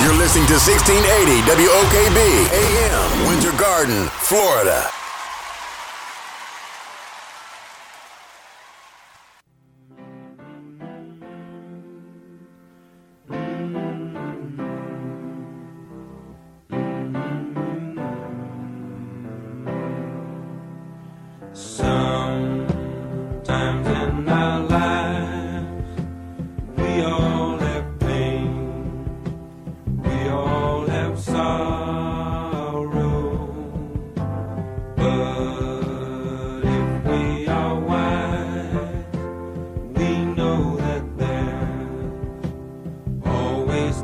You're listening to 1680 WOKB AM, Winter Garden, Florida. Sometimes in our lives, we all have pain, we all have sorrow, but if we are wise, we know that there's always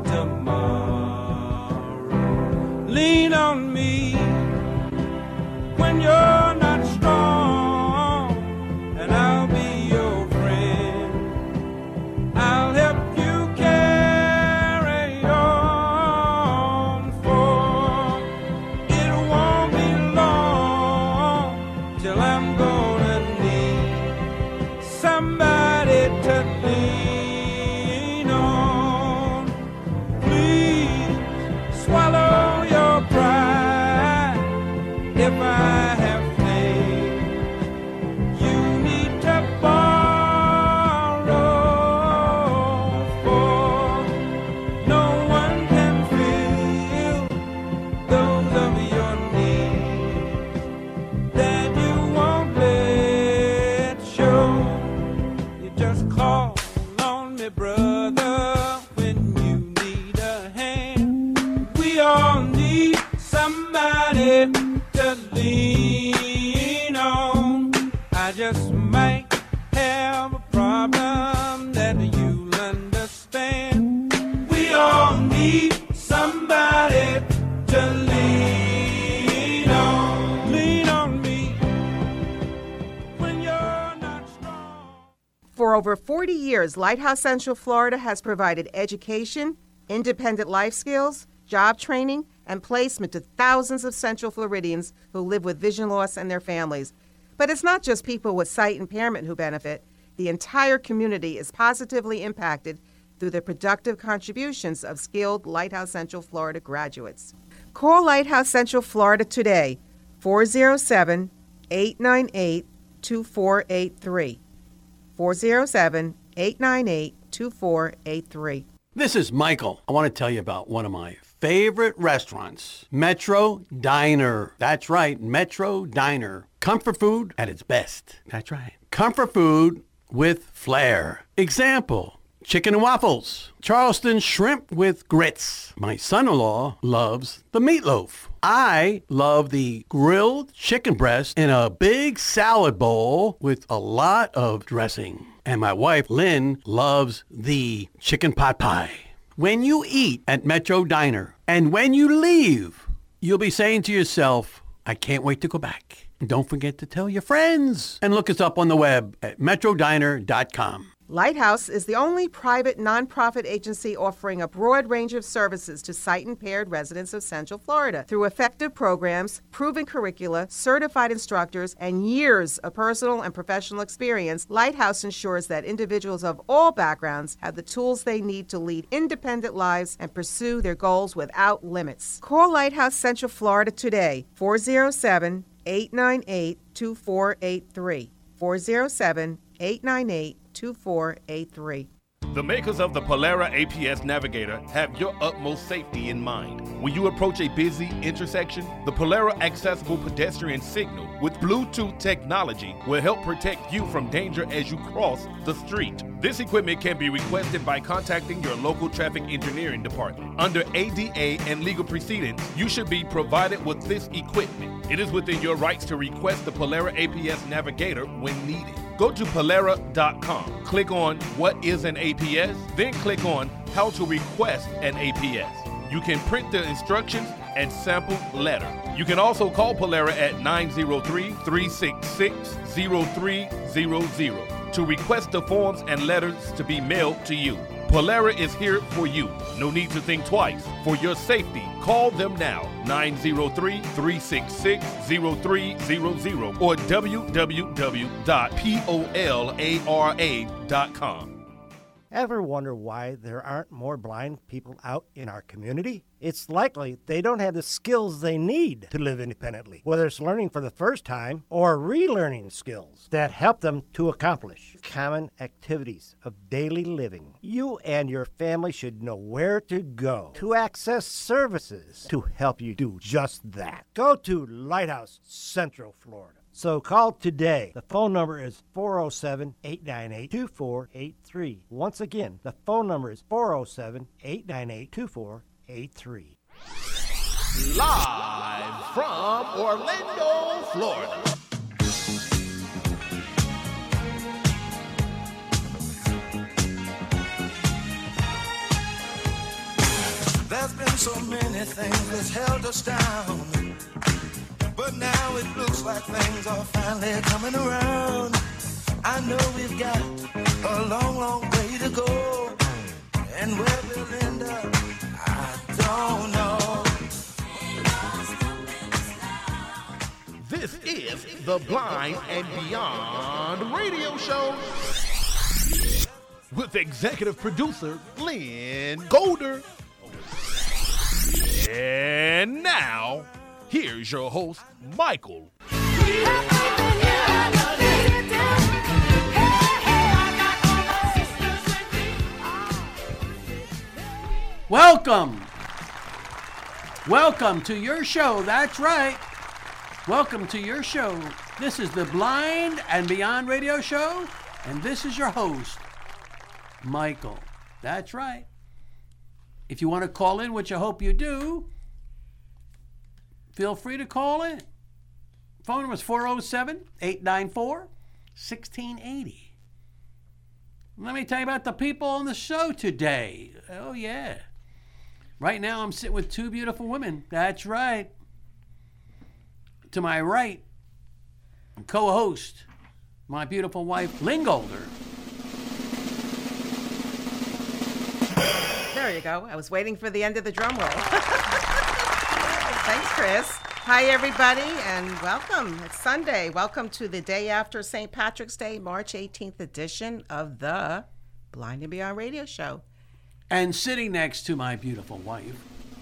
tomorrow. Lean on me when you're not strong, and I'll be your friend. I'll help you carry on, for it won't be long till I'm gonna need somebody to lean on. Please swallow your pride if I have faith. You need to borrow, for no one can fill those of your needs that you won't let show. You just call on me, brother, when you need a hand. We all need somebody to lean on. I just might have a problem that you'll understand. We all need somebody to lean on. Lean on me when you're not strong. For over 40 years, Lighthouse Central Florida has provided education, independent life skills, job training, and placement to thousands of Central Floridians who live with vision loss and their families. But it's not just people with sight impairment who benefit. The entire community is positively impacted through the productive contributions of skilled Lighthouse Central Florida graduates. Call Lighthouse Central Florida today, 407-898-2483. 407-898-2483. This is Michael. I want to tell you about one of my favorite restaurants, Metro Diner. That's right, Metro Diner. Comfort food at its best. That's right. Comfort food with flair. Example, chicken and waffles, Charleston shrimp with grits. My son-in-law loves the meatloaf. I love the grilled chicken breast in a big salad bowl with a lot of dressing. And my wife, Lynn, loves the chicken pot pie. When you eat at Metro Diner and when you leave, you'll be saying to yourself, I can't wait to go back. And don't forget to tell your friends. And look us up on the web at metrodiner.com. Lighthouse is the only private nonprofit agency offering a broad range of services to sight-impaired residents of Central Florida. Through effective programs, proven curricula, certified instructors, and years of personal and professional experience, Lighthouse ensures that individuals of all backgrounds have the tools they need to lead independent lives and pursue their goals without limits. Call Lighthouse Central Florida today, 407-898-2483. 407-898-2483. The makers of the Polara APS Navigator have your utmost safety in mind. When you approach a busy intersection, the Polara Accessible Pedestrian Signal with Bluetooth technology will help protect you from danger as you cross the street. This equipment can be requested by contacting your local traffic engineering department. Under ADA and legal proceedings, you should be provided with this equipment. It is within your rights to request the Polara APS Navigator when needed. Go to Polara.com, click on What is an APS, then click on How to request an APS. You can print the instructions and sample letter. You can also call Polara at 903-366-0300 to request the forms and letters to be mailed to you. Polara is here for you. No need to think twice. For your safety, call them now, 903-366-0300 or www.polara.com. Ever wonder why there aren't more blind people out in our community? It's likely they don't have the skills they need to live independently, whether it's learning for the first time or relearning skills that help them to accomplish common activities of daily living. You and your family should know where to go to access services to help you do just that. Go to Lighthouse Central Florida. So call today. The phone number is 407-898-2483. Once again, the phone number is 407-898-2483. Live from Orlando, Florida. There's been so many things that's held us down, but now it looks like things are finally coming around. I know we've got a long, long way to go, and where we'll end up, I don't know. This is the Blind and Beyond radio show with executive producer Lynn Golder. And now, here's your host, Michael. Welcome to your show. That's right. Welcome to your show. This is the Blind and Beyond radio show, and this is your host, Michael. That's right. If you want to call in, which I hope you do, feel free to call in. Phone number is 407-894-1680. Let me tell you about the people on the show today. Oh, yeah. Right now, I'm sitting with two beautiful women. That's right. To my right, co-host, my beautiful wife, Lynn Golder. There you go. I was waiting for the end of the drum roll. Thanks, Chris. Hi, everybody, and welcome. It's Sunday. Welcome to the day after St. Patrick's Day, March 18th edition of the Blind and Beyond radio show. And sitting next to my beautiful wife,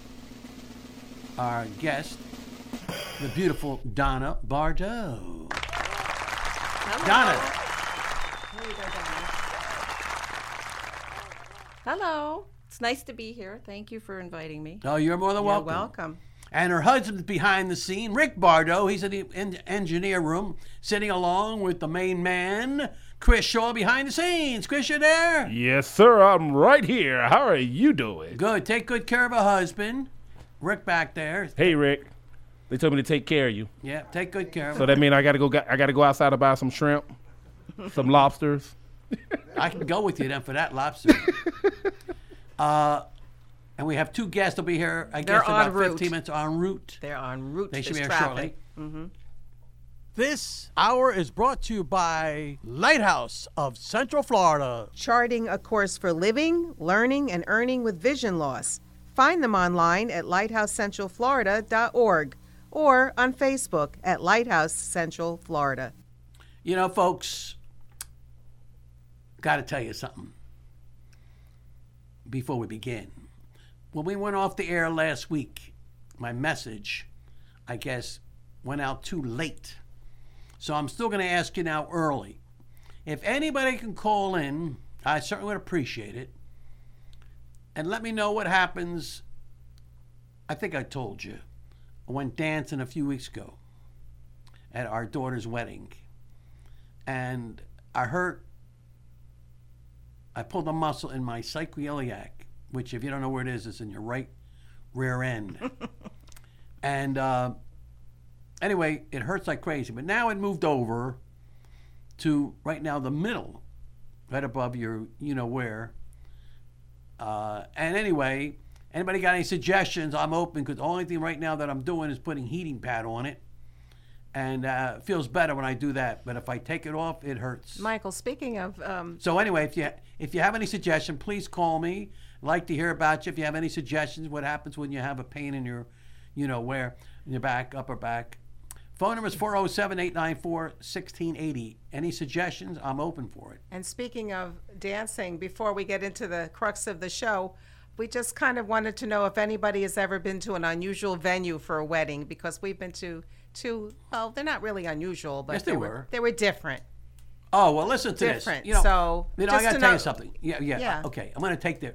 our guest, the beautiful Donna Bardot. Hello. Donna. Here you go, Donna. Hello. It's nice to be here. Thank you for inviting me. Oh, you're more than welcome. You're welcome. And her husband's behind the scene, Rick Bardot. He's in the engineer room, sitting along with the main man, Chris Shaw, behind the scenes. Chris, you there? Yes, sir. I'm right here. How are you doing? Good. Take good care of her husband. Rick back there. Hey, Rick. They told me to take care of you. Yeah, take good care of So her. that means I got to go outside and buy some shrimp, some lobsters. I can go with you then for that lobster. And we have two guests will be here, I guess, They're about en route. 15 minutes en route. They're en route. They should be There's here traffic. shortly. This hour is brought to you by Lighthouse of Central Florida. Charting a course for living, learning, and earning with vision loss. Find them online at lighthousecentralflorida.org or on Facebook at Lighthouse Central Florida. You know, folks, got to tell you something before we begin. When we went off the air last week, my message, I guess, went out too late. So I'm still going to ask you now early. If anybody can call in, I certainly would appreciate it. And let me know what happens. I think I told you. I went dancing a few weeks ago at our daughter's wedding. And I pulled a muscle in my sacroiliac, which, if you don't know where it is in your right rear end. And anyway, it hurts like crazy. But now it moved over to right now the middle, right above your you-know-where. And anyway, anybody got any suggestions? I'm open, because the only thing right now that I'm doing is putting heating pad on it. And it feels better when I do that. But if I take it off, it hurts. Michael, speaking of... So anyway, if you have any suggestion, please call me. I'd like to hear about you. If you have any suggestions, what happens when you have a pain in your, you know, where, in your back, upper back. Phone number is 407-894-1680. Any suggestions? I'm open for it. And speaking of dancing, before we get into the crux of the show, we just kind of wanted to know if anybody has ever been to an unusual venue for a wedding, because we've been to two, well, they're not really unusual, but Yes, they were. They were different. Oh, well, listen to Different. this. So, I just got to to tell know- you something. Yeah. Yeah. Okay, I'm going to take the...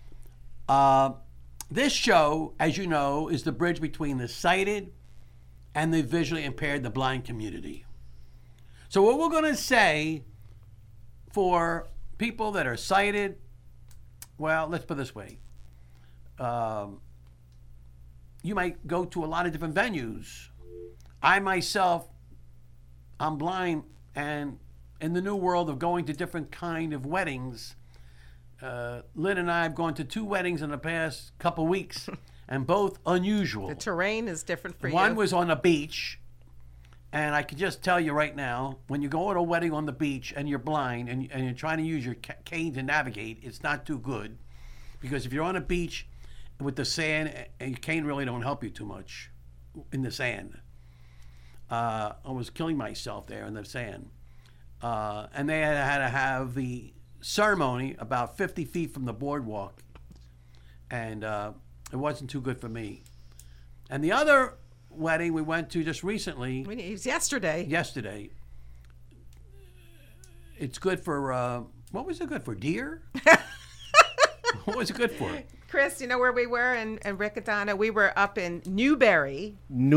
this show, as you know, is the bridge between the sighted and the visually impaired, the blind community. So what we're going to say for people that are sighted, well, let's put it this way. You might go to a lot of different venues. I myself, I'm blind, and in the new world of going to different kind of weddings, Lynn and I have gone to 2 weddings in the past couple weeks, and both unusual. The terrain is different for you. One was on a beach, and I can just tell you right now, when you go to a wedding on the beach and you're blind and you're trying to use your cane to navigate, it's not too good, because if you're on a beach with the sand, and your cane really don't help you too much in the sand. I was killing myself there in the sand. And they had to have the ceremony about 50 feet from the boardwalk. And it wasn't too good for me. And the other wedding we went to just recently. It was yesterday. Yesterday. It's good for, what was it good for? Deer? What was it good for? Chris, you know where we were? And Rick and Donna, we were up in Newberry,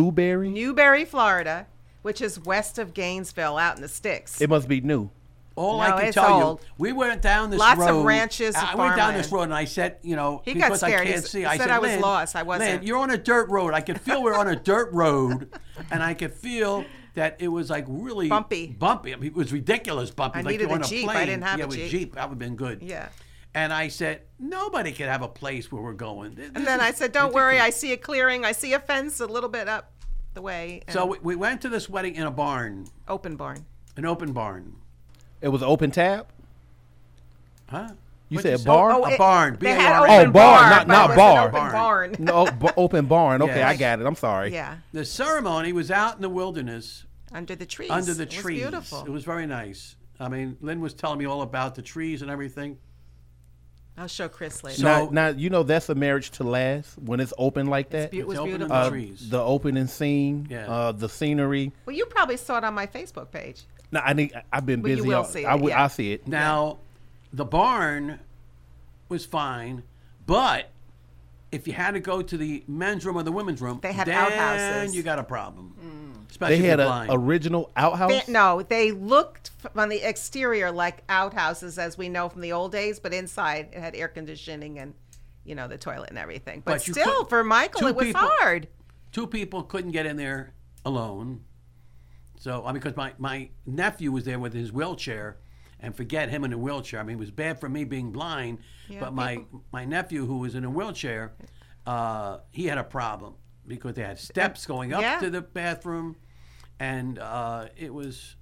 Florida, which is west of Gainesville, out in the sticks. It must be new. All No, I can it's tell old. you, we went down this Lots road. of ranches and I went down this farmland. road and I said, He got because scared. I He can't see. said said I was "Lynn, lost. I wasn't." Lynn, you're on a dirt road. I could feel we're on a dirt road, and I could feel that it was like really Bumpy. Bumpy. I mean, it was ridiculous bumpy. I like needed you're on a a Jeep. I plane. didn't have yeah, a with Jeep. Jeep. That would have been good. Yeah. And I said, nobody could have a place where we're going. And then I said, don't worry, I see a clearing. I see a fence a little bit up the way. And So we went to this wedding in a barn, open barn. an open barn. It was open tab. Huh? You What'd said say? bar? A barn. They had B-A-R-N. open Oh, barn, bar, not but it was bar. an open barn. No, open barn. Okay, Yeah. I got it. I'm sorry. Yeah, The ceremony was out in the wilderness. under the trees. Under the It was trees. beautiful. It was very nice. I mean, Lynn was telling me all about the trees and everything. I'll show Chris later. So- Now, you know that's a marriage to last when it's open like that. It was It's open in beautiful. the trees. The opening scene, Yeah. the scenery. Well, you probably saw it on my Facebook page. No, I've been Well, you busy. will see it, I yeah. see it. Now, the barn was fine, but if you had to go to the men's room or the women's room, They had then outhouses. you got a problem. Especially They if had you're an blind. original outhouse. No, they looked on the exterior like outhouses, as we know from the old days, but inside it had air conditioning and, the toilet and everything. But you still, couldn't- for Michael, two it was people- hard. 2 people couldn't get in there alone. So, I mean, because my nephew was there with his wheelchair, and forget him in a wheelchair. I mean, it was bad for me being blind, Yeah, but my nephew who was in a wheelchair, he had a problem because they had steps going up Yeah. to the bathroom, and it was,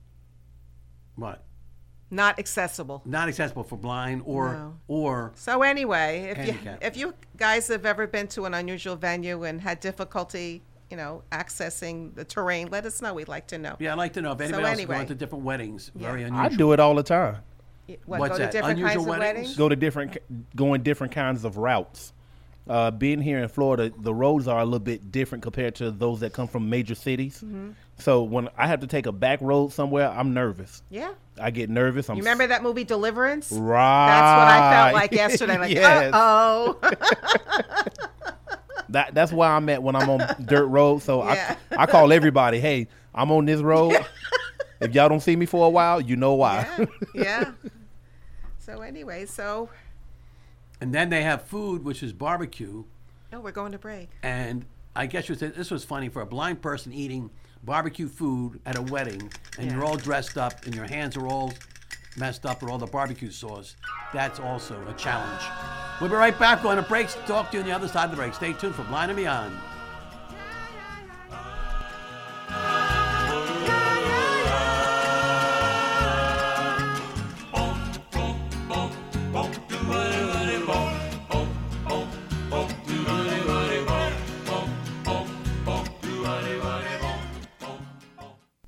Not accessible. not accessible for blind or No. or So anyway, Handicap. if you guys have ever been to an unusual venue and had difficulty, accessing the terrain, let us know. We'd like to know. yeah, I'd like to know if anybody else has anyway. gone to different weddings. Very Yeah. unusual. I do it all the time. What, What's go to that? different Unusual kinds of weddings? weddings? Going different kinds of routes. Being here in Florida, the roads are a little bit different compared to those that come from major cities. Mm-hmm. So when I have to take a back road somewhere, I'm nervous. Yeah. I get nervous. You remember that movie Deliverance? Right. That's what I felt like yesterday. Like, Yes. uh-oh. That's where I'm at when I'm on dirt road. So Yeah. I call everybody, hey, I'm on this road. If y'all don't see me for a while, you know why. Yeah. So anyway, And then they have food, which is barbecue. we're going to break. And I guess this was funny for a blind person eating barbecue food at a wedding, and Yeah. you're all dressed up, and your hands are all messed up with all the barbecue sauce. That's also a challenge. We'll be right back on a break. Talk to you on the other side of the break. Stay tuned for Blind and Beyond.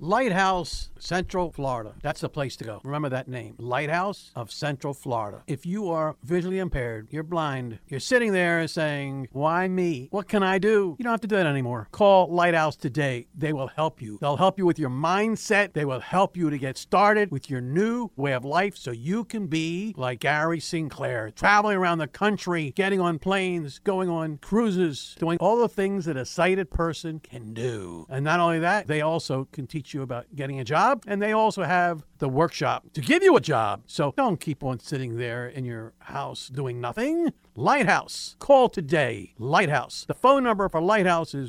Lighthouse, Central Florida. That's the place to go. Remember that name, Lighthouse of Central Florida. If you are visually impaired, you're blind, you're sitting there saying, why me? What can I do? You don't have to do that anymore. Call Lighthouse today. They will help you. They'll help you with your mindset. They will help you to get started with your new way of life so you can be like Gary Sinclair, traveling around the country, getting on planes, going on cruises, doing all the things that a sighted person can do. And not only that, they also can teach you about getting a job, and they also have the workshop to give you a job. So don't keep on sitting there in your house doing nothing. Lighthouse. Call today. Lighthouse. The phone number for Lighthouse is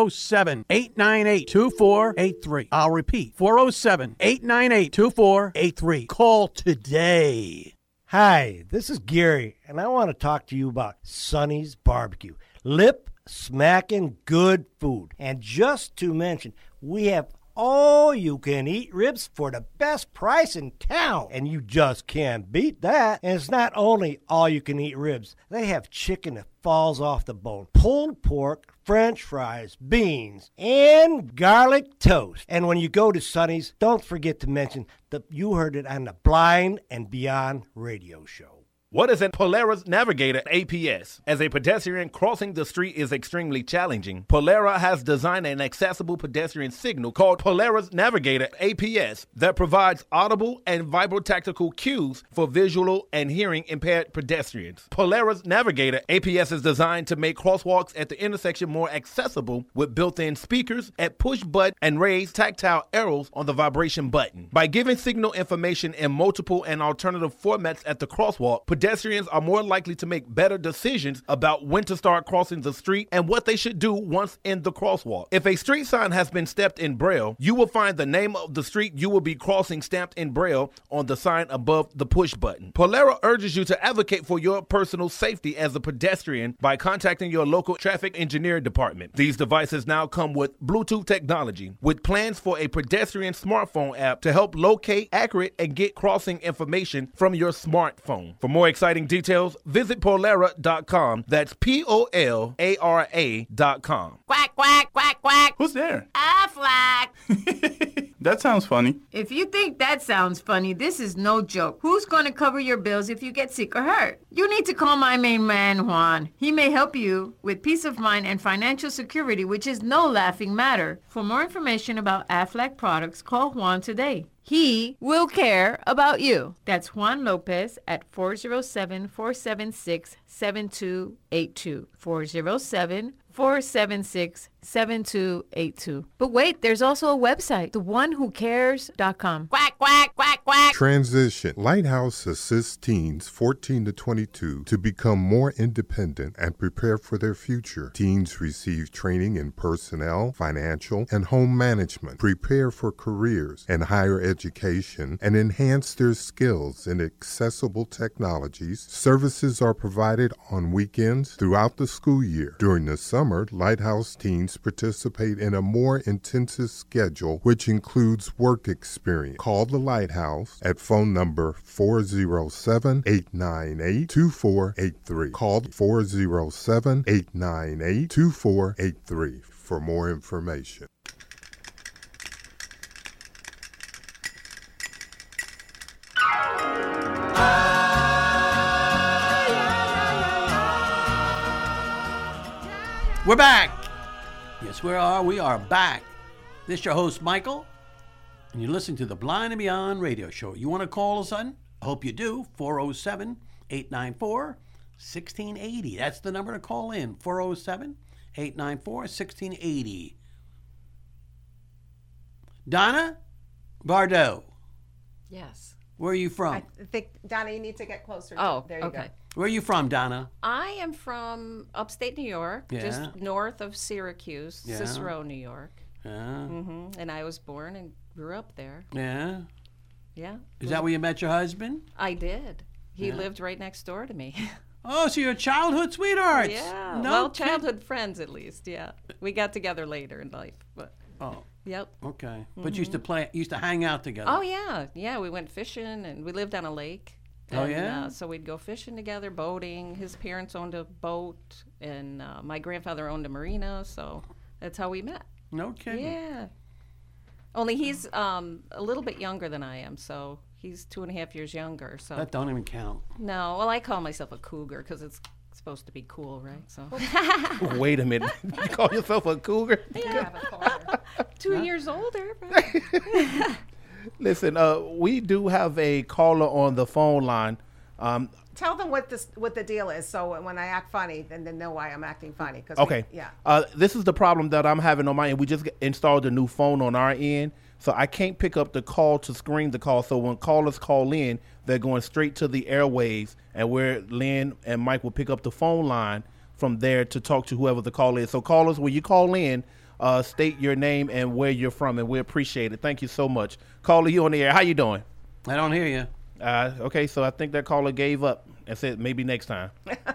407-898-2483. I'll repeat, 407-898-2483. Call today. Hi, this is Gary, and I want to talk to you about Sonny's Barbecue. Lip smacking good food. And just to mention, we have all-you-can-eat ribs for the best price in town. And you just can't beat that. And it's not only all-you-can-eat ribs. They have chicken that falls off the bone, pulled pork, French fries, beans, and garlic toast. And when you go to Sonny's, don't forget to mention that you heard it on the Blind and Beyond radio show. What is a Polaris Navigator APS? As a pedestrian, crossing the street is extremely challenging. Polera has designed an accessible pedestrian signal called Polaris Navigator APS that provides audible and vibrotactical cues for visual and hearing impaired pedestrians. Polaris Navigator APS is designed to make crosswalks at the intersection more accessible with built-in speakers at push button and raised tactile arrows on the vibration button. By giving signal information in multiple and alternative formats at the crosswalk, pedestrians are more likely to make better decisions about when to start crossing the street and what they should do once in the crosswalk. If a street sign has been stamped in Braille, you will find the name of the street you will be crossing stamped in Braille on the sign above the push button. Polera urges you to advocate for your personal safety as a pedestrian by contacting your local traffic engineering department. These devices now come with Bluetooth technology, with plans for a pedestrian smartphone app to help locate, accurate, and get crossing information from your smartphone. For more exciting details, visit Polera.com. That's Polara.com. Quack, quack, quack, quack. Who's there? Aflac. That sounds funny. If you think that sounds funny, this is no joke. Who's going to cover your bills if you get sick or hurt? You need to call my main man, Juan. He may help you with peace of mind and financial security, which is no laughing matter. For more information about Aflac products, call Juan today. He will care about you. That's Juan Lopez at 407-476-7282. 407-476-7282. But wait, there's also a website, theonewhocares.com. Quack, quack, quack, quack. Transition. Lighthouse assists teens 14 to 22 to become more independent and prepare for their future. Teens receive training in personnel, financial, and home management, prepare for careers and higher education, and enhance their skills in accessible technologies. Services are provided on weekends throughout the school year. During the summer, Lighthouse teens participate in a more intensive schedule, which includes work experience. Call the Lighthouse at phone number 407-898-2483. Call 407-898-2483 for more information. We're back. Yes, we are. We are back. This is your host, Michael, and you're listening to the Blind and Beyond radio show. You want to call us on? I hope you do. 407-894-1680. That's the number to call in. 407-894-1680. Donna Bardot. Yes. Where are you from? I think, Donna, you need to get closer. Oh, there you okay. go. Where are you from, Donna? I am from upstate New York, just north of Syracuse, Cicero, New York. And I was born and grew up there. Yeah. Yeah. Is that where you met your husband? I did. He lived right next door to me. Oh, so you're childhood sweethearts. Yeah. No well, childhood friends at least, yeah. We got together later in life, but. Oh. Yep. Okay. But you used to hang out together. Oh, yeah. Yeah, we went fishing, and we lived on a lake. And, oh, yeah? So we'd go fishing together, boating. His parents owned a boat, and my grandfather owned a marina, so that's how we met. No kidding. Yeah. Only he's a little bit younger than I am, so he's 2.5 years younger. So that don't even count. No, well, I call myself a cougar because it's supposed to be cool, right? So. Wait a minute, you call yourself a cougar? Yeah, 2 years older. But... Listen, we do have a caller on the phone line. Tell them what the deal is, so when I act funny, then they know why I'm acting funny. Okay. This is the problem that I'm having on my end. We just installed a new phone on our end, so I can't pick up the call to screen the call. So when callers call in, they're going straight to the airwaves, and where Lynn and Mike will pick up the phone line from there to talk to whoever the call is. So callers, when you call in, state your name and where you're from, and we appreciate it. Thank you so much. Caller, you on the air. How you doing? I don't hear you. Okay, so I think that caller gave up and said maybe next time.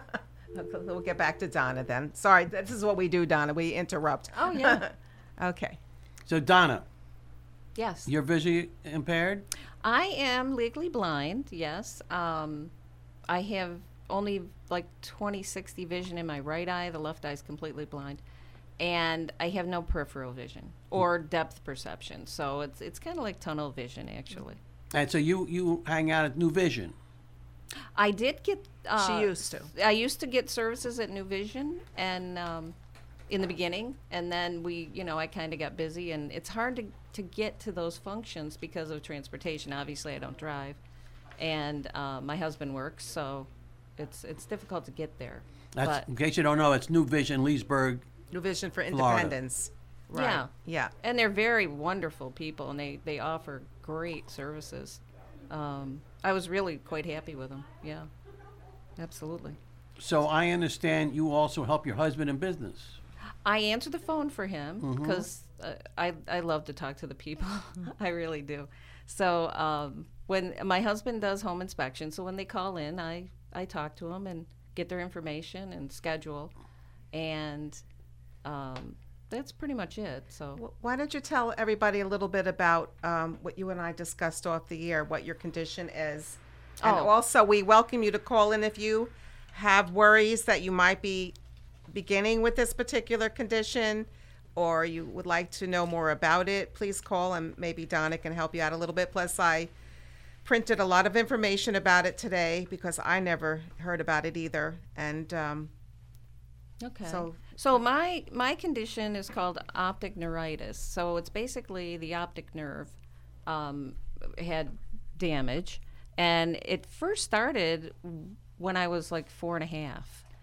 We'll get back to Donna then. Sorry, this is what we do, Donna. We interrupt. Oh, yeah. Okay. So, Donna. Yes. You're visually impaired? I am legally blind, yes. I have only like 20/60 vision in my right eye. The left eye is completely blind. And I have no peripheral vision or depth perception. So it's kind of like tunnel vision, actually. And so you hang out at New Vision. I did get. She used to. I used to get services at New Vision, and in the beginning, and then I kind of got busy, and it's hard to get to those functions because of transportation. Obviously, I don't drive, and my husband works, so it's difficult to get there. In case you don't know, it's New Vision, Leesburg. New Vision for Florida. Independence. Right. Yeah. Yeah. And they're very wonderful people, and they offer great services. I was really quite happy with them. Yeah, absolutely. So I understand you also help your husband in business. I answer the phone for him because I love to talk to the people. I really do. So when my husband does home inspection, so when they call in, I talk to them and get their information and schedule, and that's pretty much it. So why don't you tell everybody a little bit about what you and I discussed off the air, what your condition is. And also, we welcome you to call in if you have worries that you might be beginning with this particular condition, or you would like to know more about it. Please call, and maybe Donna can help you out a little bit. Plus, I printed a lot of information about it today because I never heard about it either. And okay. So my condition is called optic neuritis. So it's basically the optic nerve had damage, and it first started when I was like 4.5,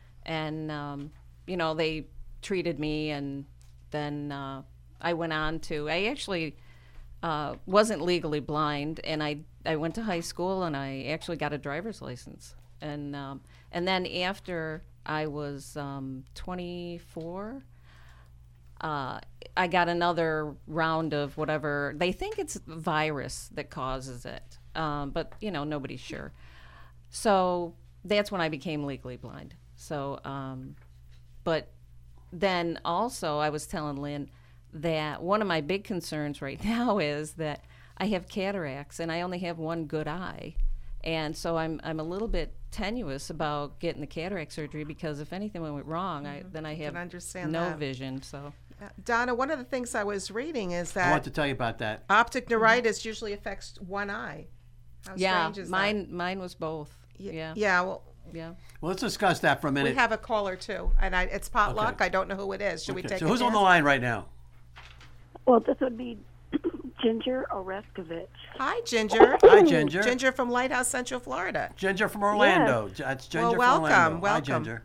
and they treated me, and then I went on to. I actually wasn't legally blind, and I went to high school, and I actually got a driver's license, and then after I was 24. I got another round of whatever. They think it's virus that causes it, but nobody's sure. So that's when I became legally blind. So, but then also I was telling Lynn that one of my big concerns right now is that I have cataracts and I only have one good eye. And so I'm a little bit tenuous about getting the cataract surgery because if anything went wrong, then I have no vision. So, Donna, one of the things I was reading is that I want to tell you about that. Optic neuritis usually affects one eye. How strange is that? Mine was both. Yeah. Yeah. Well, let's discuss that for a minute. We have a caller too, and it's potluck. Okay. I don't know who it is. Should we take? So who's on the line right now? Well, this would be Ginger Oreskovich. Hi, Ginger. Hi, Ginger. Ginger from Lighthouse, Central Florida. Ginger from Orlando. Yes. That's Ginger welcome, from Orlando. Welcome. Hi, Ginger.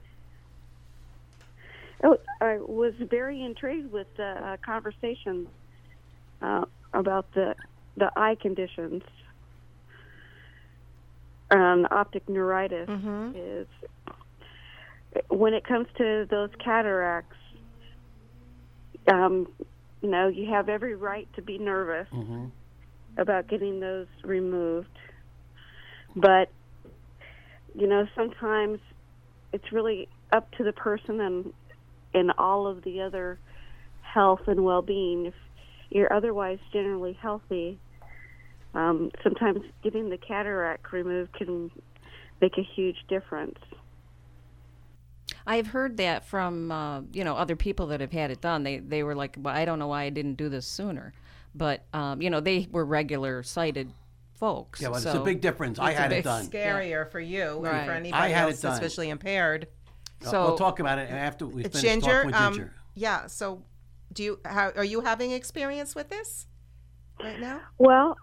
Oh, I was very intrigued with the conversation about the eye conditions. Optic neuritis is when it comes to those cataracts. You have every right to be nervous about getting those removed. But, sometimes it's really up to the person and all of the other health and well-being. If you're otherwise generally healthy, sometimes getting the cataract removed can make a huge difference. I've heard that from other people that have had it done. They were like, well, I don't know why I didn't do this sooner. but they were regular sighted folks. Yeah, well, it's a big difference. I had it done. Scarier for you Right. and for anybody else that's visually impaired. So we'll talk about it after we finish Ginger, talking with Ginger. Yeah. So, are you having experience with this right now? Well,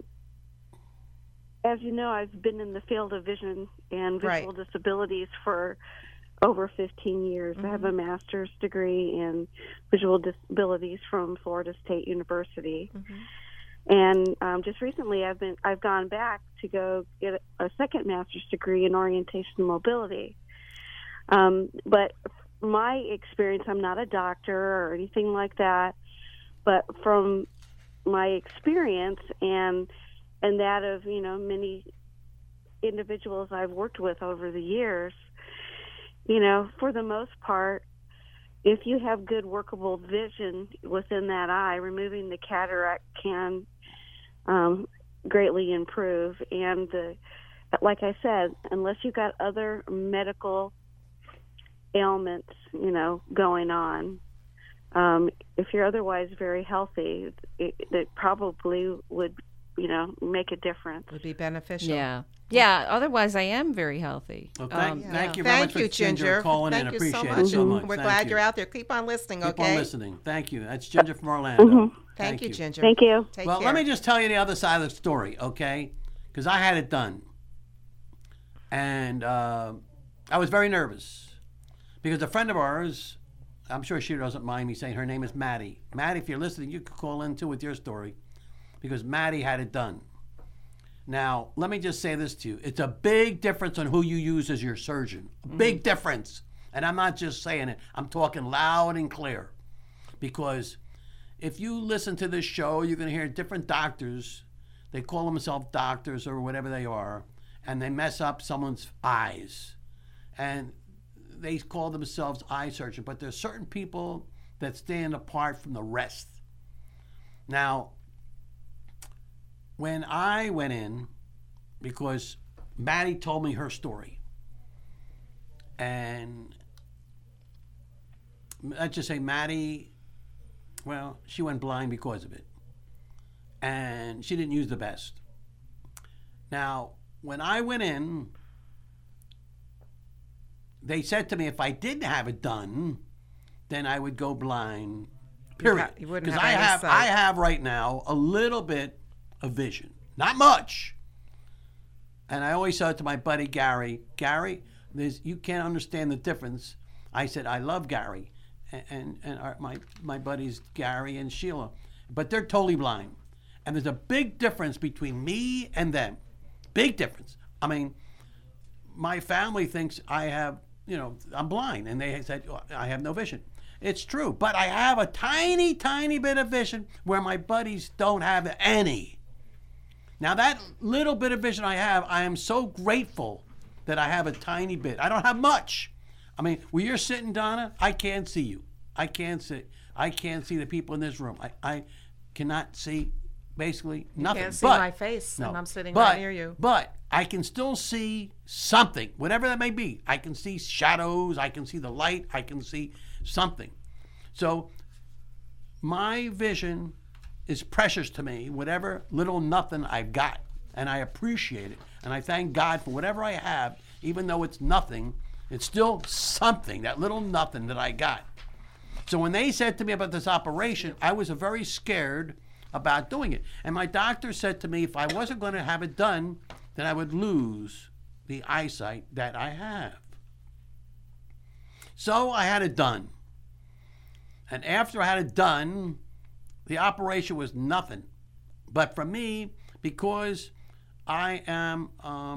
as you know, I've been in the field of vision and visual disabilities for over 15 years. I have a master's degree in visual disabilities from Florida State University. And just recently, I've gone back to go get a second master's degree in orientation and mobility. But my experience, I'm not a doctor or anything like that, but from my experience and that of many individuals I've worked with over the years, for the most part, if you have good workable vision within that eye, removing the cataract can greatly improve. And like I said, unless you've got other medical ailments, going on, if you're otherwise very healthy, it probably would, make a difference. Would be beneficial. Yeah. Otherwise, I am very healthy. Well, thank you very much, for Ginger, calling in. Appreciate it so much. We're glad you're out there. Keep on listening. Keep on listening. Thank you. That's Ginger from Orlando. Thank you, Ginger. Thank you. Take care. care. Let me just tell you the other side of the story, okay? Because I had it done, and I was very nervous because a friend of ours, I'm sure she doesn't mind me saying her name is Maddie. Maddie, if you're listening, you could call in too with your story, because Maddie had it done. Now, let me just say this to you. It's a big difference on who you use as your surgeon. A big difference. And I'm not just saying it. I'm talking loud and clear. Because if you listen to this show, you're going to hear different doctors. They call themselves doctors or whatever they are. And they mess up someone's eyes. And they call themselves eye surgeon. But there's certain people that stand apart from the rest. Now, when I went in, because Maddie told me her story, and let's just say Maddie, well, she went blind because of it, and she didn't use the best. Now, when I went in, they said to me if I didn't have it done, then I would go blind, period. Because I have right now a little bit of vision, not much. And I always said to my buddy Gary, you can't understand the difference. I said, I love Gary, and my buddies Gary and Sheila, but they're totally blind. And there's a big difference between me and them. Big difference. I mean, my family thinks I have, I'm blind, and they said, I have no vision. It's true, but I have a tiny, tiny bit of vision where my buddies don't have any. Now, that little bit of vision I have, I am so grateful that I have a tiny bit. I don't have much. I mean, where you're sitting, Donna, I can't see you. I can't see the people in this room. I cannot see basically nothing. You can't see my face, and I'm sitting right near you. But I can still see something, whatever that may be. I can see shadows. I can see the light. I can see something. So my vision is precious to me, whatever little nothing I've got, and I appreciate it. And I thank God for whatever I have, even though it's nothing, it's still something, that little nothing that I got. So when they said to me about this operation, I was very scared about doing it. And my doctor said to me if I wasn't going to have it done, then I would lose the eyesight that I have. So I had it done. And after I had it done, the operation was nothing. But for me, because I am,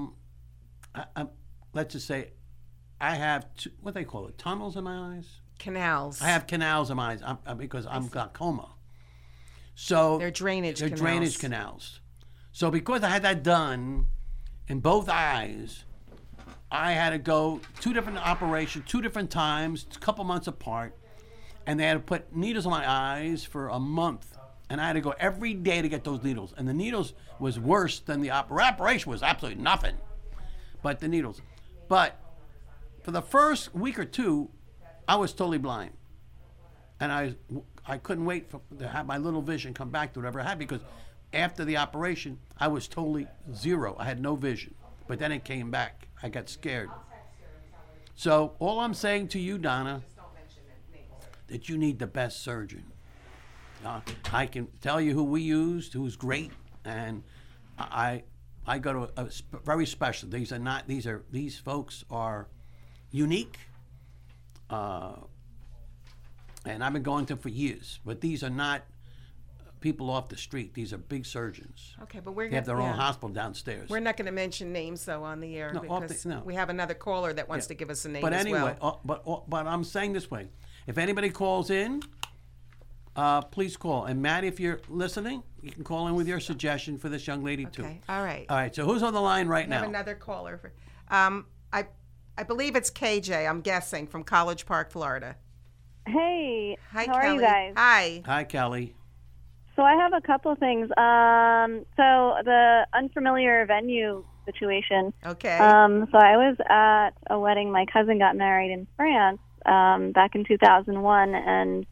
let's just say, I have, what they call it, tunnels in my eyes? Canals. I have canals in my eyes because I'm glaucoma. So they're drainage canals. They're drainage canals. So because I had that done in both eyes, I had to go 2 different operations, 2 different times, a couple months apart. And they had to put needles in my eyes for a month. And I had to go every day to get those needles. And the needles was worse than the operation was absolutely nothing. But the needles. But for the first week or 2, I was totally blind. and I couldn't wait to have my little vision come back to whatever I had, because after the operation, I was totally zero. I had no vision. But then it came back. I got scared. So all I'm saying to you, Donna, that you need the best surgeon. I can tell you who we used, who's great, and I go to a very special. These folks are unique, and I've been going to them for years. But these are not people off the street. These are big surgeons. Okay, but they have their own hospital downstairs. We're not going to mention names though on the air because we have another caller that wants to give us a name. But as anyway, well. But I'm saying this way: if anybody calls in, please call. And Matt, if you're listening, you can call in with your suggestion for this young lady too. Okay. All right. All right. So who's on the line right now? We have another caller. I believe it's KJ. I'm guessing from College Park, Florida. Hey. Hi, how Kelly. are you guys? Hi. Hi, Kelly. So I have a couple things. So the unfamiliar venue situation. Okay. So I was at a wedding. My cousin got married in France back in 2001, and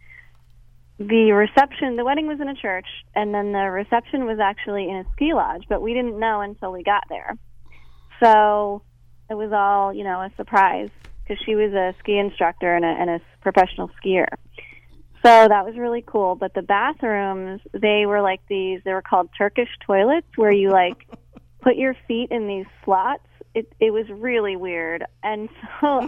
the wedding was in a church, and then the reception was actually in a ski lodge, but we didn't know until we got there. So it was all, a surprise, because she was a ski instructor and a professional skier. So that was really cool. But the bathrooms, they were called Turkish toilets, where you put your feet in these slots. It was really weird. And so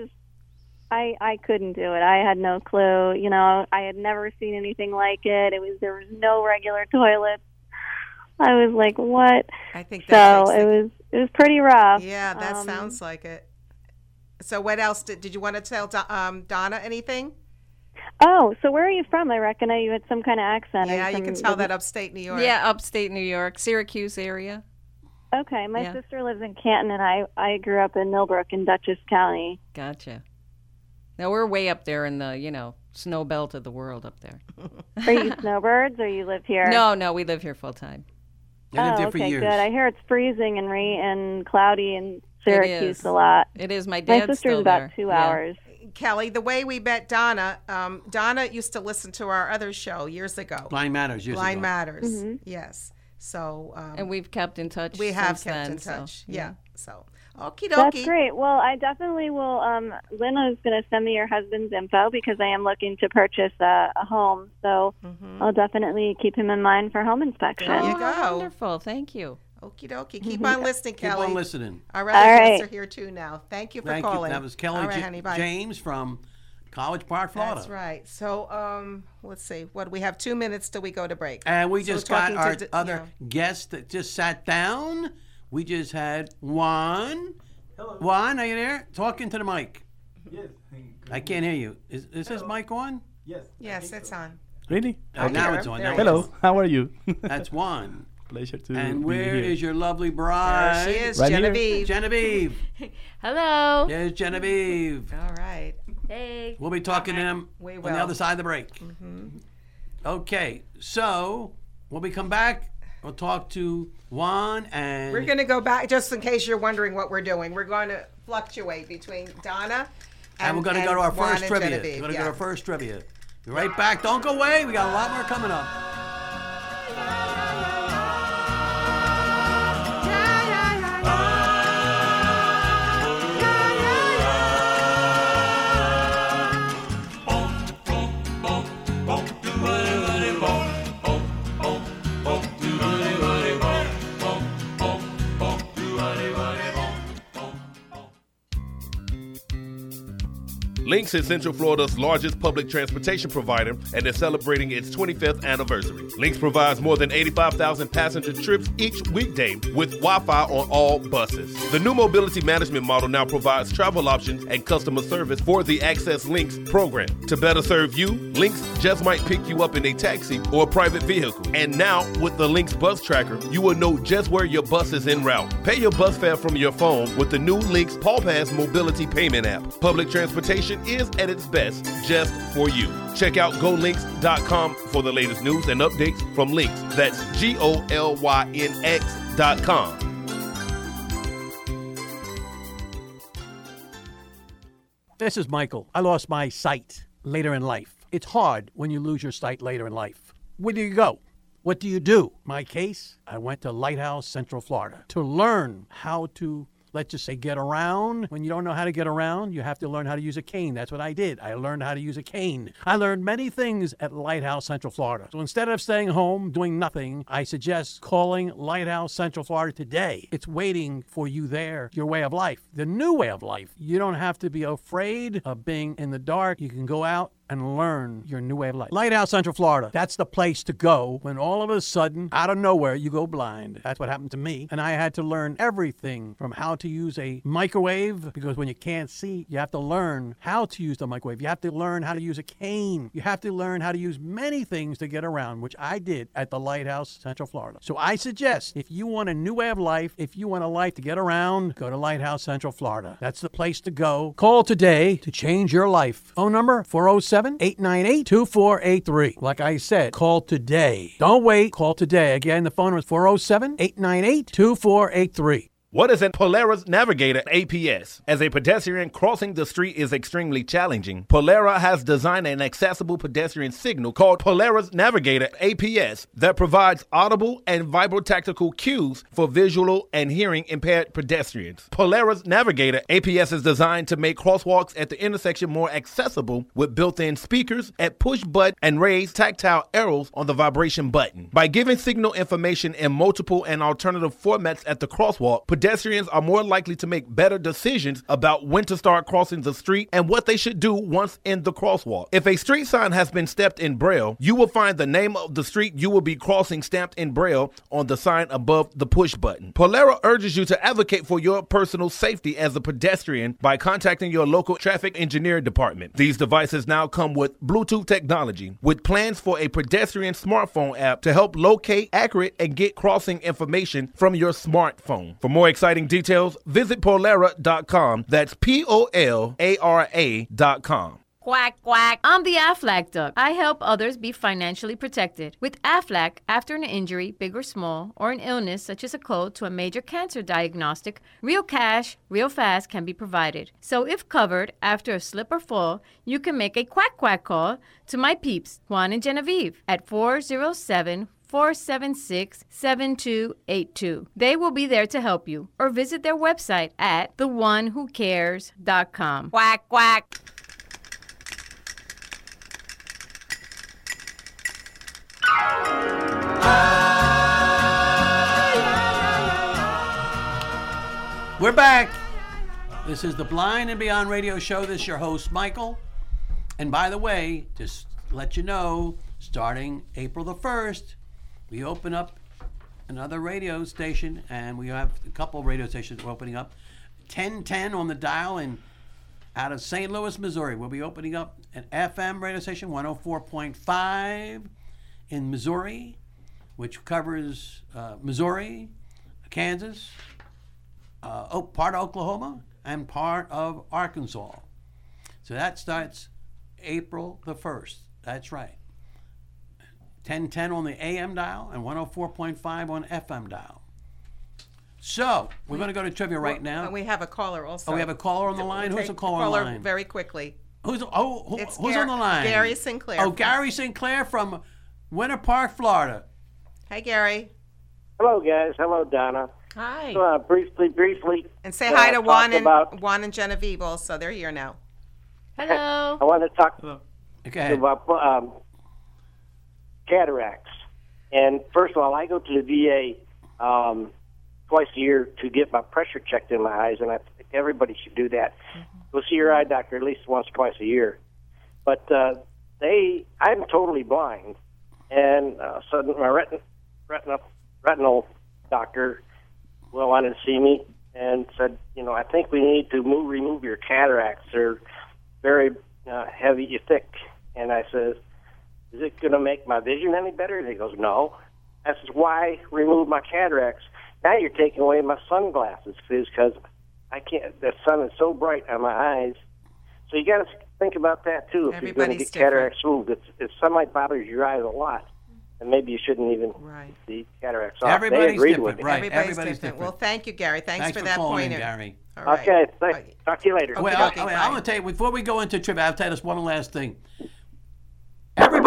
I couldn't do it. I had no clue. I had never seen anything like it. There was no regular toilets. I was like, what? I think so. It was pretty rough. Yeah, that sounds like it. So what else did you want to tell Donna anything? Oh, so where are you from? I reckon you had some kind of accent. Yeah, you can tell that upstate New York. Yeah, upstate New York, Syracuse area. Okay, my sister lives in Canton, and I grew up in Millbrook in Dutchess County. Gotcha. Now we're way up there in the, snow belt of the world up there. Are you snowbirds, or you live here? No, we live here full time. Okay, good. I hear it's freezing and cloudy in Syracuse a lot. It is. My dad's sister's still about there. 2 hours. Kelly, the way we met Donna, Donna used to listen to our other show years ago. Blind Matters. Blind Matters. Mm-hmm. Yes. So. And we've kept in touch. We have kept then, in touch. So, yeah. So. Okie dokie. That's great. Well, I definitely will. Lynn is going to send me your husband's info, because I am looking to purchase a home. So I'll definitely keep him in mind for home inspection. There you go. Wonderful. Thank you. Okie dokie. Keep on listening, Kelly. Keep on listening. Our other guests are here too now. Thank you for calling. That was Kelly James from College Park, Florida. That's right. So let's see. We have 2 minutes till we go to break. And we just got our other guest that just sat down. We just had Juan. Hello. Juan, are you there? Talking to the mic. Yes. I can't hear you. Is this mic on? Yes. Yes, it's on. Really? Now it's on. Hello. How are you? That's Juan. Pleasure to And be where here. is your lovely bride? There she is, Right Genevieve. here? Genevieve. Hello. There's Genevieve. All right. Hey. We'll be talking to him We on will. the other side of the break. Okay, so when we come back, we'll talk to Juan and... We're going to go back, just in case you're wondering what we're doing. We're going to fluctuate between Donna And we're going to go to our Juan first and trivia. Genevieve. We're going to go to our first trivia. Be right back. Don't go away. We got a lot more coming up. Lynx is Central Florida's largest public transportation provider and is celebrating its 25th anniversary. Lynx provides more than 85,000 passenger trips each weekday with Wi-Fi on all buses. The new mobility management model now provides travel options and customer service for the Access Lynx program. To better serve you, Lynx just might pick you up in a taxi or a private vehicle. And now, with the Lynx Bus Tracker, you will know just where your bus is en route. Pay your bus fare from your phone with the new Lynx Paul Pass mobility payment app. Public transportation is at its best just for you. Check out GoLynx.com for the latest news and updates from Lynx. That's GOLYNX.com. This is Michael. I lost my sight later in life. It's hard when you lose your sight later in life. Where do you go? What do you do? My case, I went to Lighthouse, Central Florida to learn how to, let's just say, get around. When you don't know how to get around, you have to learn how to use a cane. That's what I did. I learned how to use a cane. I learned many things at Lighthouse, Central Florida. So instead of staying home doing nothing, I suggest calling Lighthouse, Central Florida today. It's waiting for you there, your way of life, the new way of life. You don't have to be afraid of being in the dark. You can go out and learn your new way of life. Lighthouse, Central Florida. That's the place to go when all of a sudden, out of nowhere, you go blind. That's what happened to me. And I had to learn everything from how to use a microwave, because when you can't see, you have to learn how to use the microwave. You have to learn how to use a cane. You have to learn how to use many things to get around, which I did at the Lighthouse, Central Florida. So I suggest, if you want a new way of life, if you want a life to get around, go to Lighthouse, Central Florida. That's the place to go. Call today to change your life. Phone number 407-898-2483. Like I said, call today. Don't wait. Call today. Again, the phone number is 407-898-2483. What is a Polaris Navigator APS? As a pedestrian, crossing the street is extremely challenging. Polaris has designed an accessible pedestrian signal called Polaris Navigator APS that provides audible and vibrotactical cues for visual and hearing impaired pedestrians. Polaris Navigator APS is designed to make crosswalks at the intersection more accessible with built-in speakers at push button and raised tactile arrows on the vibration button. By giving signal information in multiple and alternative formats at the crosswalk, pedestrians are more likely to make better decisions about when to start crossing the street and what they should do once in the crosswalk. If a street sign has been stamped in Braille, you will find the name of the street you will be crossing stamped in Braille on the sign above the push button. Polaris urges you to advocate for your personal safety as a pedestrian by contacting your local traffic engineering department. These devices now come with Bluetooth technology, with plans for a pedestrian smartphone app to help locate, accurate, and get crossing information from your smartphone. For more exciting details, visit Polara.com. That's Polara.com. Quack, quack. I'm the Aflac duck. I help others be financially protected. With Aflac, after an injury, big or small, or an illness such as a cold to a major cancer diagnostic, real cash, real fast can be provided. So if covered after a slip or fall, you can make a quack, quack call to my peeps, Juan and Genevieve, at 407-476-7282. They will be there to help you. Or visit their website at theonewhocares.com. Quack, quack. We're back. This is the Blind and Beyond Radio Show. This is your host, Michael. And by the way, just to let you know, starting April the 1st, we open up another radio station, and we have a couple of radio stations we're opening up. 1010 on the dial and out of St. Louis, Missouri. We'll be opening up an FM radio station, 104.5 in Missouri, which covers Missouri, Kansas, part of Oklahoma, and part of Arkansas. So that starts April the 1st. That's right. 1010 on the AM dial and 104.5 on FM dial. So, we're going to go to trivia right now. And we have a caller also. Oh, we have a caller on the line? Who's the caller on the line? Very quickly. Who's on the line? Gary Sinclair. Oh, Gary Sinclair from Winter Park, Florida. Hi, Gary. Hello, guys. Hello, Donna. Hi. Briefly. And say hi to Juan and Genevieve also. They're here now. Hello. I want to talk about cataracts. And first of all, I go to the VA twice a year to get my pressure checked in my eyes, and I think everybody should do that. Go see your eye doctor at least once or twice a year. But I'm totally blind, and so my retinal doctor wanted to see me and said, I think we need to remove your cataracts. They're very heavy, thick. And I says, is it going to make my vision any better? And he goes, no. I says, why remove my cataracts? Now you're taking away my sunglasses because I can't. The sun is so bright on my eyes. So you got to think about that too. If you're going to get cataracts removed, if sunlight bothers your eyes a lot, then maybe you shouldn't even see cataracts off. Everybody's different, right? Everybody's different. Well, thank you, Gary. Thanks for that calling point, Gary. All right. Okay. Talk to you later. I'm going to tell you before we go into trivia. I'll tell you this one last thing.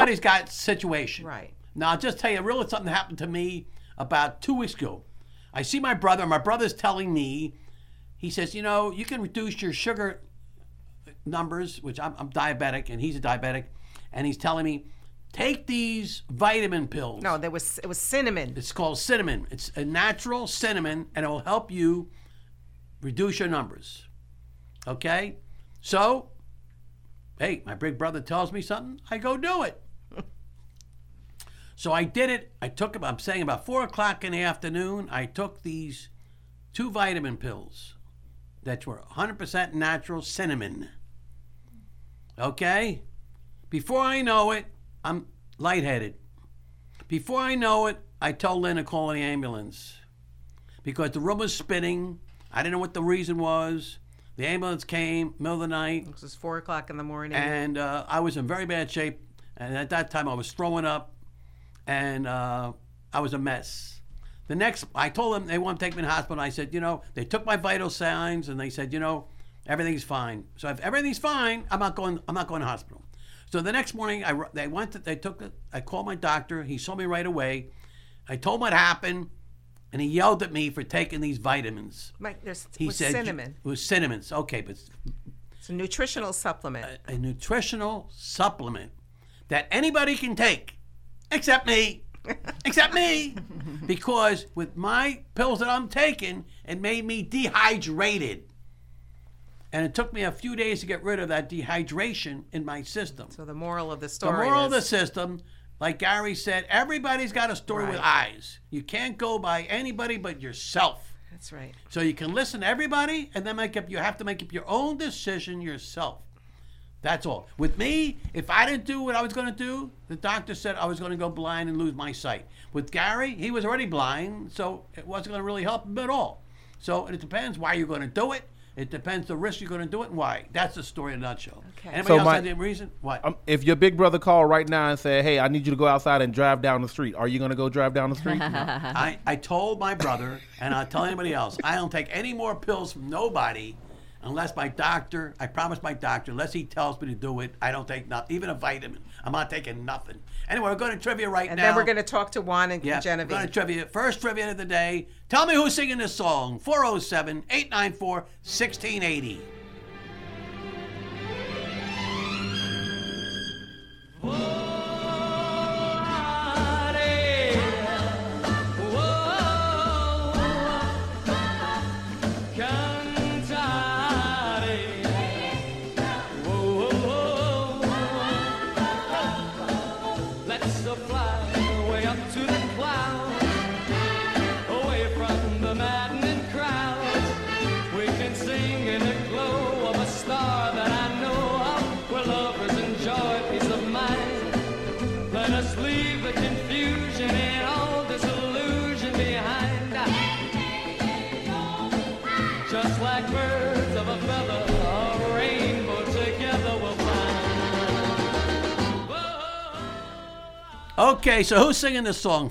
everybody's got situation. Right. Now, I'll just tell you, really something happened to me about 2 weeks ago. I see my brother. My brother's telling me, he says, you know, you can reduce your sugar numbers, which I'm diabetic, and he's a diabetic, and he's telling me, take these vitamin pills. No, it was cinnamon. It's called cinnamon. It's a natural cinnamon, and it will help you reduce your numbers. Okay? So, hey, my big brother tells me something, I go do it. So I did it. I took them, I'm saying about 4 o'clock in the afternoon, I took these 2 vitamin pills that were 100% natural cinnamon. Okay? Before I know it, I'm lightheaded. Before I know it, I told Lynn to call the ambulance because the room was spinning. I didn't know what the reason was. The ambulance came, middle of the night. It was 4 o'clock in the morning. And I was in very bad shape. And at that time, I was throwing up. And I was a mess. I told them they want to take me to the hospital. I said, you know, they took my vital signs and they said, you know, everything's fine. So if everything's fine, I'm not going to hospital. So the next morning, I called my doctor. He saw me right away. I told him what happened, and he yelled at me for taking these vitamins. He said cinnamon. It was cinnamon. Okay, but it's a nutritional supplement. A nutritional supplement that anybody can take. Except me. Except me. Because with my pills that I'm taking, it made me dehydrated. And it took me a few days to get rid of that dehydration in my system. So the moral of the story The moral of the system, like Gary said, everybody's got a story with eyes. You can't go by anybody but yourself. That's right. So you can listen to everybody, and then you have to make up your own decision yourself. That's all. With me, if I didn't do what I was going to do, the doctor said I was going to go blind and lose my sight. With Gary, he was already blind, so it wasn't going to really help him at all. So it depends why you're going to do it. It depends the risk you're going to do it and why. That's the story in a nutshell. Okay. Anybody else have any reason? What? If your big brother called right now and said, hey, I need you to go outside and drive down the street, are you going to go drive down the street? No. I told my brother, and I'll tell anybody else, I don't take any more pills from nobody unless I promise my doctor, unless he tells me to do it, I don't take nothing, even a vitamin. I'm not taking nothing. Anyway, we're going to trivia now. And then we're going to talk to Juan and Genevieve. We're going to trivia. First trivia of the day. Tell me who's singing this song. 407-894-1680. Okay, so who's singing this song?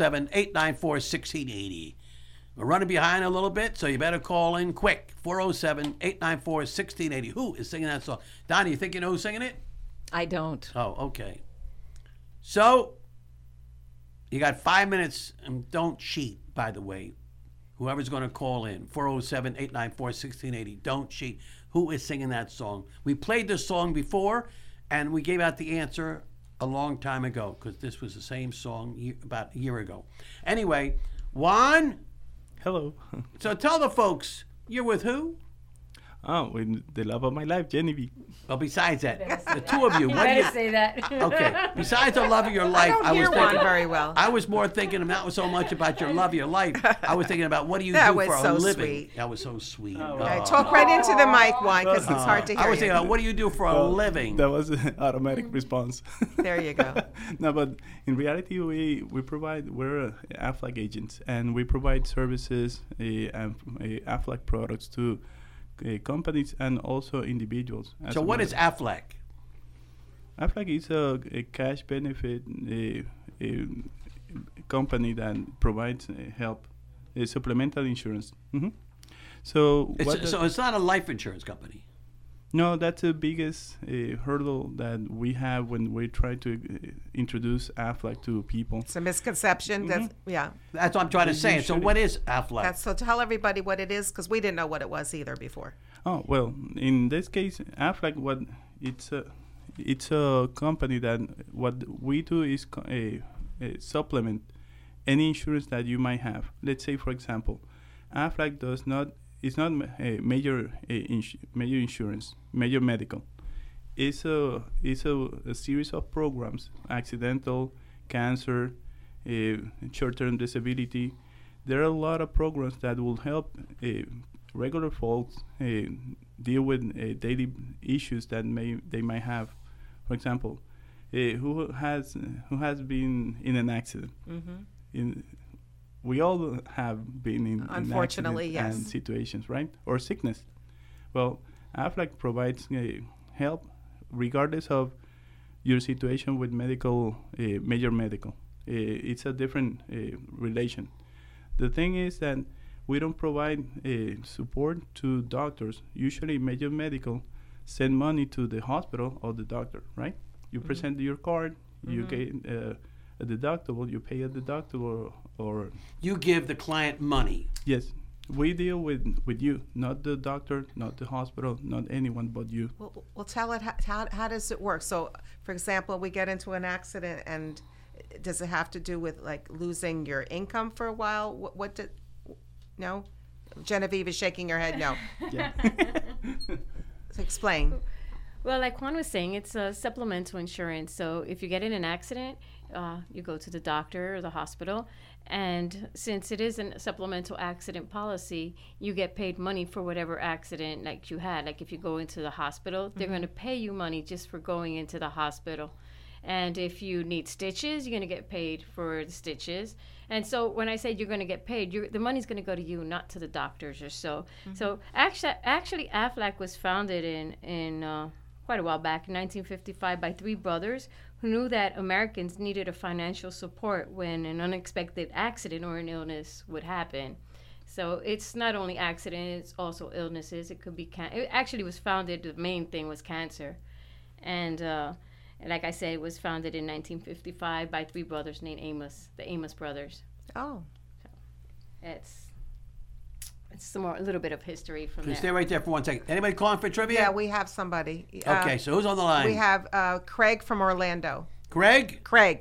407-894-1680. We're running behind a little bit, so you better call in quick. 407-894-1680. Who is singing that song? Donnie, you think you know who's singing it? I don't. Oh, okay. So, you got 5 minutes, and don't cheat, by the way. Whoever's going to call in, 407-894-1680. Don't cheat. Who is singing that song? We played this song before, and we gave out the answer a long time ago, because this was the same song about a year ago. Anyway, Juan? Hello. So tell the folks, you're with who? Oh, with the love of my life, Genevieve. Well, besides that, the two of you. You better say that. Okay. Besides the love of your life, I was thinking very well. I was more thinking not so much about your love of your life. I was thinking about what do you do for a living. Sweet. That was so sweet. Talk right into the mic, Juan, because it's hard to hear. I was thinking about what do you do for a living. That was an automatic response. There you go. No, but in reality, we're Aflac agents, and we provide services, Aflac products to companies and also individuals. So what is Aflac? Aflac is a cash benefit a company that provides help, supplemental insurance. Mm-hmm. So it's not a life insurance company? No, that's the biggest hurdle that we have when we try to introduce Aflac to people. It's a misconception. Mhm. That's what I'm trying to say. So what is Aflac? So tell everybody what it is, because we didn't know what it was either before. Oh, well, in this case, Aflac, it's a company that what we do is supplement any insurance that you might have. Let's say, for example, Aflac it's not a major insurance, major medical. It's a series of programs: accidental, cancer, short-term disability. There are a lot of programs that will help regular folks deal with daily issues that they might have. For example, who has been in an accident? Mm-hmm. We all have been in Unfortunately, accident yes. and situations, right? Or sickness. Well, Aflac provides help regardless of your situation with medical, major medical. It's a different relation. The thing is that we don't provide support to doctors. Usually, major medical send money to the hospital or the doctor, right? You present your card, you get a deductible, you pay a deductible, or you give the client money. Yes, we deal with you, not the doctor, not the hospital, not anyone but you. Well, tell it how does it work? So, for example, we get into an accident, and does it have to do with like losing your income for a while? No? Genevieve is shaking her head no. Yeah. So explain. Well, like Juan was saying, it's a supplemental insurance. So if you get in an accident, you go to the doctor or the hospital. And since it is a supplemental accident policy, you get paid money for whatever accident like you had. Like if you go into the hospital, they're going to pay you money just for going into the hospital. And if you need stitches, you're going to get paid for the stitches. And so when I say you're going to get paid, the money's going to go to you, not to the doctors or so. So actually, Aflac was founded in quite a while back, in 1955, by three brothers who knew that Americans needed a financial support when an unexpected accident or an illness would happen. So it's not only accidents, it's also illnesses. It could be it actually was founded, the main thing was cancer. And like I said, it was founded in 1955 by three brothers named Amos, the Amos brothers. Oh. So it's a little bit of history from there. Stay right there for 1 second. Anybody calling for trivia? Yeah, we have somebody. Okay, so who's on the line? We have Craig from Orlando. Craig? Craig.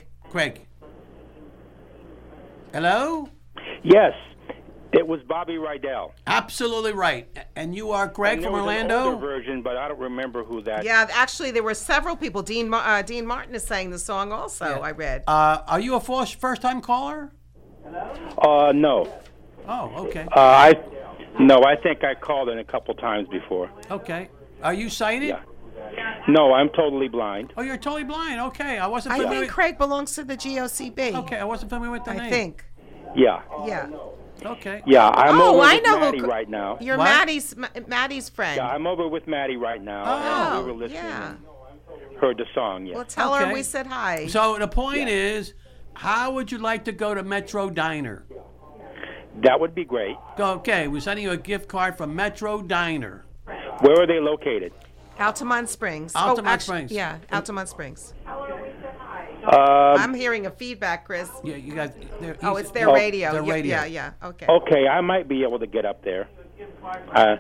Hello? Yes, it was Bobby Rydell. Absolutely right. And you are Craig from Orlando? There was an older version, but I don't remember who that. Yeah, actually, there were several people. Dean Martin is saying the song also, I read. Are you a first-time caller? No. Oh, okay. I think I called in a couple times before. Okay. Are you sighted? Yeah. No, I'm totally blind. Oh, you're totally blind. Okay. I think Craig belongs to the GOCB. Okay, I wasn't familiar with the name. I think. Yeah. Yeah. Okay. Yeah, I'm over I with know Maddie right now. You're Maddie's friend. Yeah, I'm over with Maddie right now. Oh, and we were listening and heard the song, yeah. Well, tell her we said hi. So the point is, how would you like to go to Metro Diner? That would be great. Okay, we're sending you a gift card from Metro Diner. Where are they located? Altamont Springs. Altamont Springs. Yeah, Altamont Springs. Um, I'm hearing a feedback, Chris. Yeah, you guys. It's their radio. Their radio. Yeah. Okay. Okay, I might be able to get up there. Well,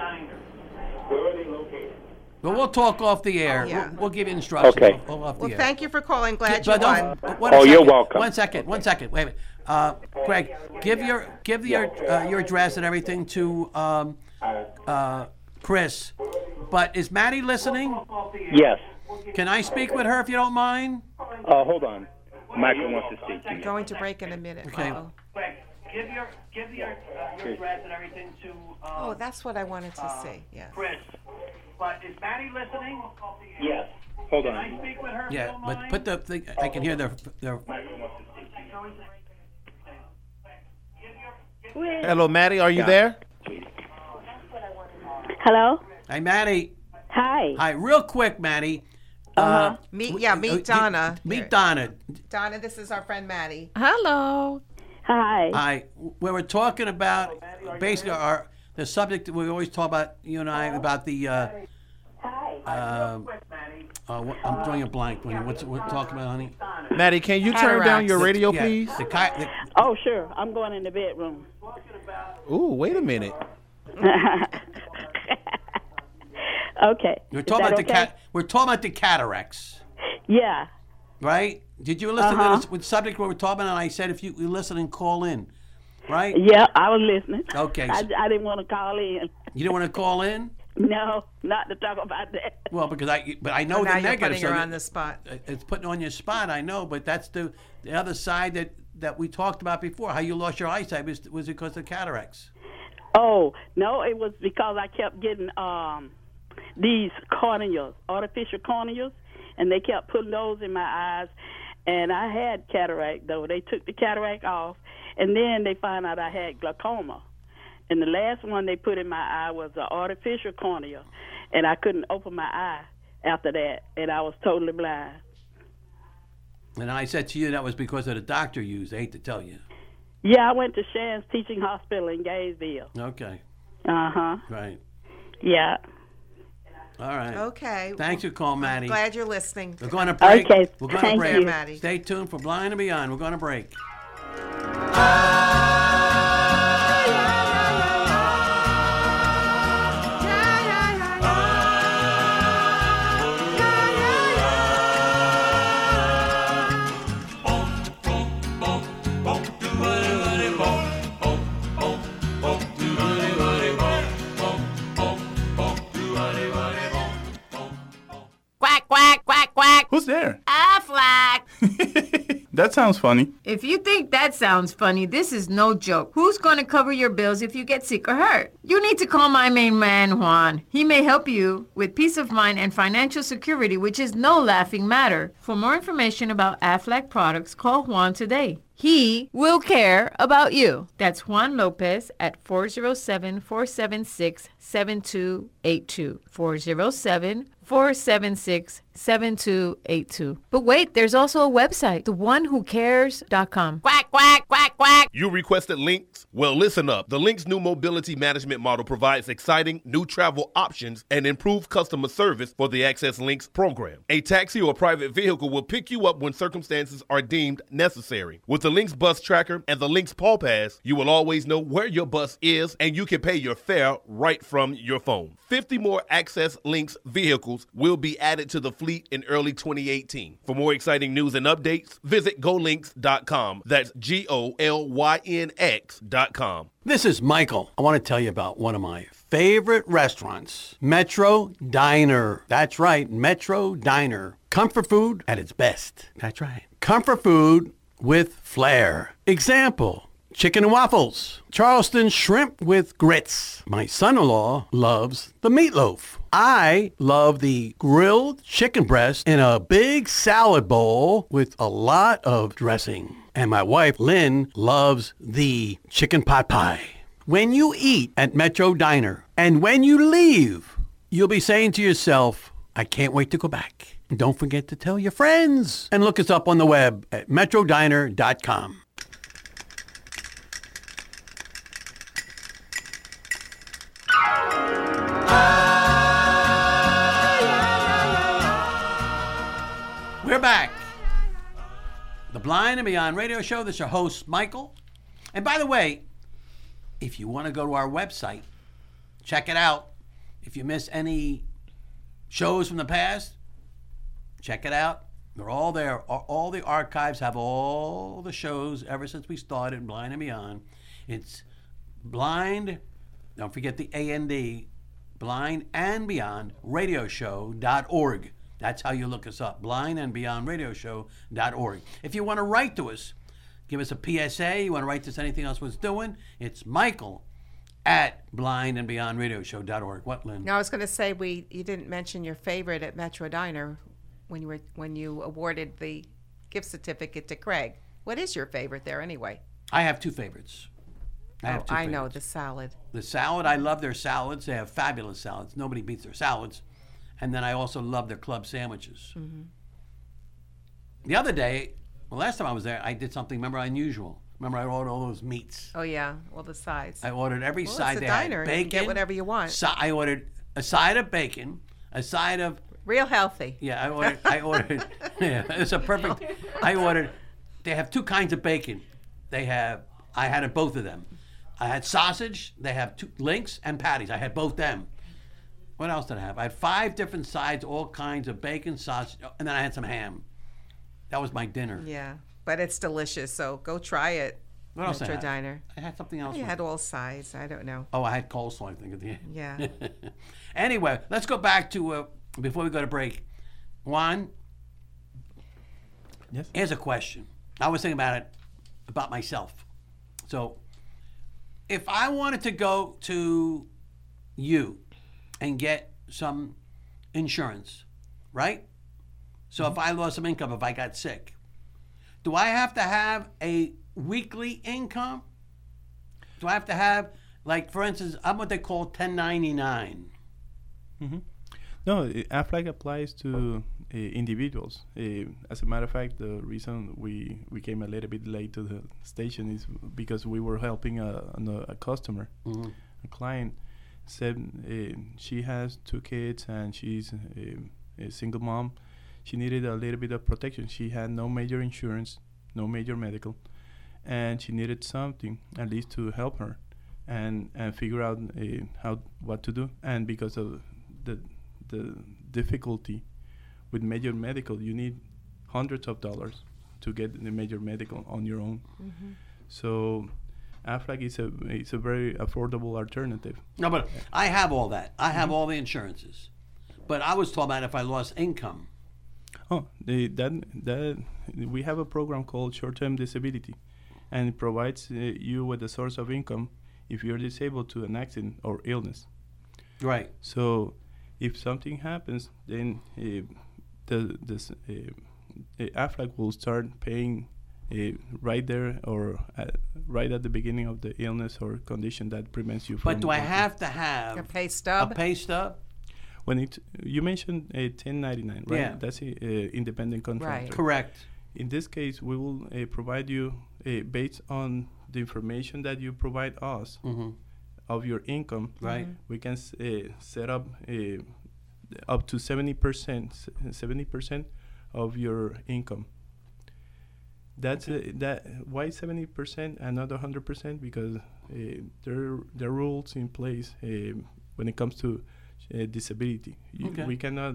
we'll talk off the air. Yeah. We'll give you instructions. Okay. Off the air. Thank you for calling. Glad you won. You're welcome. 1 second. Wait a minute. Craig, give your address and everything to Chris. But is Maddie listening? Yes. Can I speak with her if you don't mind? Hold on. Michael wants to speak to you. Going to break in a minute. Okay. Give your address and everything to. Oh, that's what I wanted to see. Yeah. Chris. But is Maddie listening? Yes. Hold on. Can I speak with her? Yeah, but put the thing. I can hear their. Hello, Maddie. Are you there? Hello. Hey, Maddie. Hi. Hi. Real quick, Maddie. Meet Donna. Meet Donna. Donna, this is our friend Maddie. Hello. Hi. Hi. We were talking about basically the subject we always talk about, you and I, about the I'm drawing a blank. What's talk about, honey? Maddie, can you turn down your radio, please? Oh, sure. I'm going in the bedroom. Ooh, wait a minute. Okay. We're talking about we're talking about the cataracts. Yeah. Right? Did you listen to the subject we were talking about? And I said if you listen and call in, right? Yeah, I was listening. Okay. I didn't want to call in. You didn't want to call in? No, not to talk about that. Well, because I know the now negative. You're putting her on the spot. It's putting on your spot, I know, but that's the other side that we talked about before. How you lost your eyesight was because of cataracts. Oh, no, it was because I kept getting these corneas, artificial corneas, and they kept putting those in my eyes. And I had cataract, though. They took the cataract off, and then they found out I had glaucoma. And the last one they put in my eye was an artificial cornea, and I couldn't open my eye after that, and I was totally blind. And I said to you that was because of the doctor you used. I hate to tell you. Yeah, I went to Shands Teaching Hospital in Gainesville. Okay. Uh-huh. Right. Yeah. All right. Okay. Thanks for calling, Maddie. Glad you're listening. We're going to break. Okay. We're going Thank to break. you. Maddie. Stay tuned for Blind and Beyond. We're going to break. Quack, quack, quack, quack. Who's there? Aflac. That sounds funny. If you think that sounds funny, this is no joke. Who's going to cover your bills if you get sick or hurt? You need to call my main man, Juan. He may help you with peace of mind and financial security, which is no laughing matter. For more information about Aflac products, call Juan today. He will care about you. That's Juan Lopez at 407-476-7282. 407-476-7282. But wait, there's also a website, theonewhocares.com. Quack, quack, quack, quack. You requested Lynx? Well, listen up. The Lynx new mobility management model provides exciting new travel options and improved customer service for the Access Lynx program. A taxi or private vehicle will pick you up when circumstances are deemed necessary. With the Lynx bus tracker and the Lynx Paul Pass, you will always know where your bus is and you can pay your fare right from your phone. 50 more Access Lynx vehicles will be added to the fleet in early 2018. For more exciting news and updates, visit golynx.com. That's GOLYNX.com. This is Michael. I want to tell you about one of my favorite restaurants, Metro Diner. That's right, Metro Diner. Comfort food at its best. That's right. Comfort food with flair. Example, chicken and waffles, Charleston shrimp with grits. My son-in-law loves the meatloaf. I love the grilled chicken breast in a big salad bowl with a lot of dressing. And my wife, Lynn, loves the chicken pot pie. When you eat at Metro Diner and when you leave, you'll be saying to yourself, I can't wait to go back. And don't forget to tell your friends. And look us up on the web at metrodiner.com. We're back. The Blind and Beyond radio show. This is your host, Michael. And by the way, if you want to go to our website, check it out. If you miss any shows from the past, check it out. They're all there. All the archives have all the shows ever since we started, Blind and Beyond. It's blind, don't forget the A-N-D, Blind and Beyond radioshow.org. That's how you look us up, Blind and Beyond radioshow.org. If you want to write to us, give us a PSA, you want to write to us anything else we're doing, it's Michael at blindandbeyondradioshow.org. What, Lynn? No, I was going to say you didn't mention your favorite at Metro Diner when you awarded the gift certificate to Craig. What is your favorite there anyway? I have two favorites. I know, the salad. The salad, I love their salads. They have fabulous salads. Nobody beats their salads. And then I also love their club sandwiches. Mm-hmm. The other day, last time I was there, I did something, unusual. Remember, I ordered all those meats. Oh, yeah. Well, the sides. I ordered every side. It's a they diner. had bacon. You can get whatever you want. I ordered a side of bacon, a side of real healthy. Yeah, I ordered. Yeah, it's a perfect. I ordered. They have two kinds of bacon. I had both of them. I had sausage. They have two links and patties. I had both them. What else did I have? I had 5 different sides, all kinds of bacon, sausage, and then I had some ham. That was my dinner. Yeah, but it's delicious. So go try it. What else Metro I had? Diner. I had something else. You had all sides. I don't know. Oh, I had coleslaw, I think, at the end. Yeah. Anyway, let's go back to before we go to break. Juan. Yes. Here's a question. I was thinking about myself. So, if I wanted to go to you and get some insurance, right? So if I lost some income, if I got sick, do I have to have a weekly income? Do I have to have, like, for instance, I'm what they call 1099? Mm-hmm. No, AFLAC applies to individuals. As a matter of fact, the reason we came a little bit late to the station is because we were helping a customer, a client. Said she has 2 kids and she's a single mom. She needed a little bit of protection. She had no major insurance, no major medical, and she needed something at least to help her and figure out what to do. And because of the difficulty with major medical, you need hundreds of dollars to get the major medical on your own. Mm-hmm. So AFLAC is a very affordable alternative. No, but I have all that. I have all the insurances. But I was talking about if I lost income. Oh, that we have a program called short-term disability, and it provides you with a source of income if you're disabled to an accident or illness. Right. So, if something happens, then AFLAC will start paying right there or right at the beginning of the illness or condition that prevents you from. But do I have to have a pay stub? A pay stub? When you mentioned a 1099, right? Yeah. That's a independent contractor. Right. Correct. In this case, we will provide you based on the information that you provide us of your income. Right. We can set up up to 70% of your income. That's why 70% and not 100%? Because there are rules in place when it comes to disability. We cannot.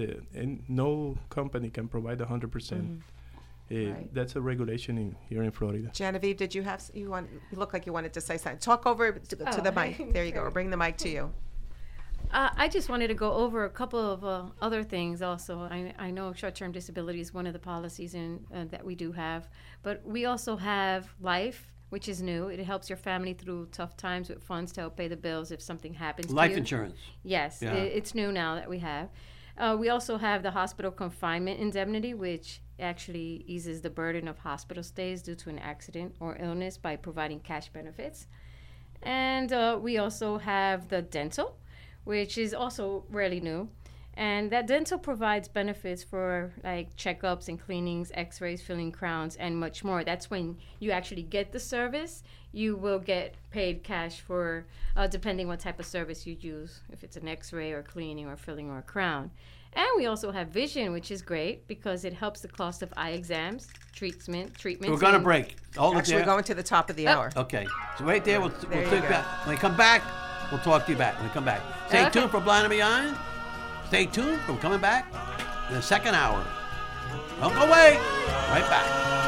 No company can provide 100%. Right. That's a regulation here in Florida. Genevieve, did you have you look like you wanted to say something? Talk over to the mic. There you go. Or bring the mic to you. I just wanted to go over a couple of other things also. I know short-term disability is one of the policies that we do have, but we also have life, which is new. It helps your family through tough times with funds to help pay the bills if something happens to you. Life insurance. Yes, yeah. It's new now that we have. We also have the hospital confinement indemnity, which actually eases the burden of hospital stays due to an accident or illness by providing cash benefits. And we also have the dental, which is also fairly new. And that dental provides benefits for like checkups and cleanings, x-rays, filling crowns, and much more. That's when you actually get the service. You will get paid cash for, depending what type of service you use, if it's an x-ray or cleaning or filling or a crown. And we also have vision, which is great because it helps the cost of eye exams, treatments. We're going to break. Actually, we're going to the top of the hour. Okay. So right there, we'll take that. When we come back, we'll talk to you back. When we come back. Stay tuned for Blind and Beyond. Stay tuned. We're coming back in the second hour. Don't go away. Right back.